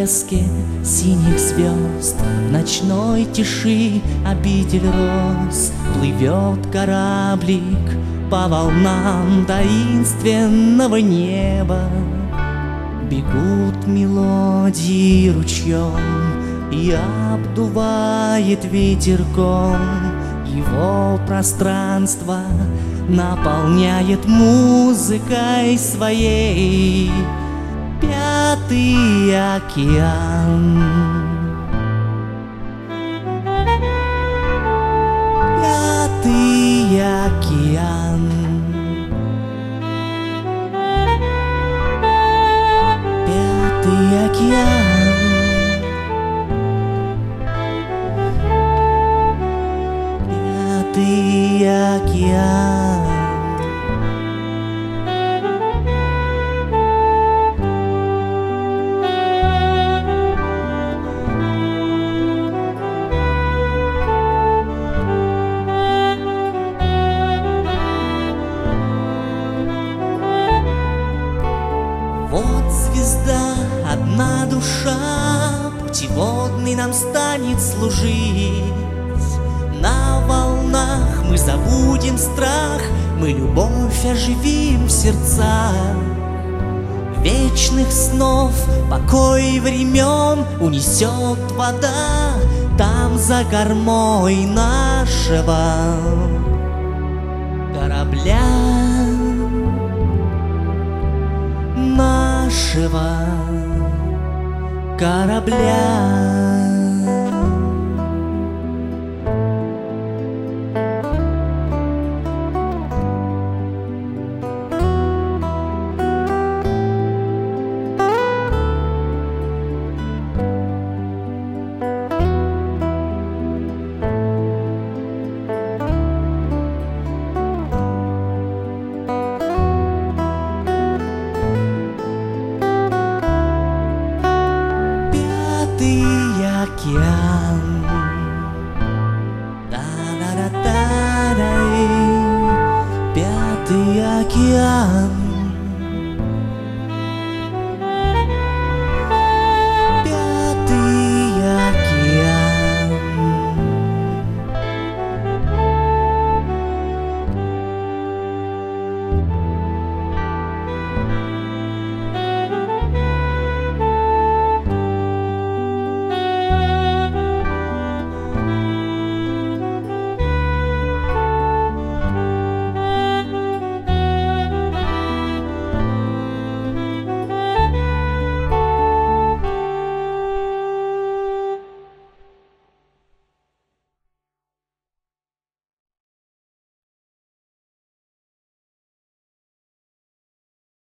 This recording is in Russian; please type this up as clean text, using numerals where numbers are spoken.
блеске синих звезд, в ночной тиши обитель роз, плывет кораблик по волнам таинственного неба. Бегут мелодии ручьем, и обдувает ветерком. Его пространство наполняет музыкой своей Пятый океан. Пятый океан. Пятый океан. Пятый океан. Вот звезда, одна душа, путеводный нам станет служить. На волнах мы забудем страх, мы любовь оживим в сердцах. Вечных снов, покой времен унесет вода там за кормой нашего корабля. Нашего корабля. Пятый океан. Да-да-да-да-да. Пятый океан.